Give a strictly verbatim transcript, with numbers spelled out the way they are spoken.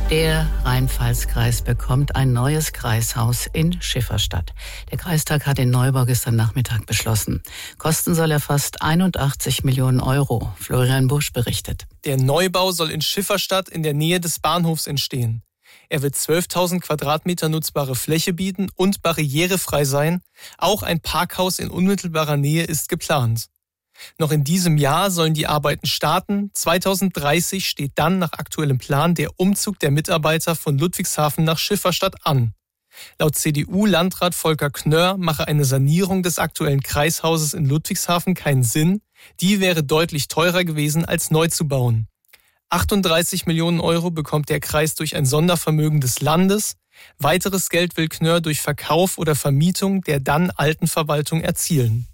Der Rheinpfalz-Kreis bekommt ein neues Kreishaus in Schifferstadt. Der Kreistag hat den Neubau gestern Nachmittag beschlossen. Kosten soll er fast einundachtzig Millionen Euro. Florian Busch berichtet. Der Neubau soll in Schifferstadt in der Nähe des Bahnhofs entstehen. Er wird zwölftausend Quadratmeter nutzbare Fläche bieten und barrierefrei sein. Auch ein Parkhaus in unmittelbarer Nähe ist geplant. Noch in diesem Jahr sollen die Arbeiten starten. zweitausenddreißig steht dann nach aktuellem Plan der Umzug der Mitarbeiter von Ludwigshafen nach Schifferstadt an. Laut C D U-Landrat Volker Knörr mache eine Sanierung des aktuellen Kreishauses in Ludwigshafen keinen Sinn. Die wäre deutlich teurer gewesen, als neu zu bauen. achtunddreißig Millionen Euro bekommt der Kreis durch ein Sondervermögen des Landes. Weiteres Geld will Knörr durch Verkauf oder Vermietung der dann alten Verwaltung erzielen.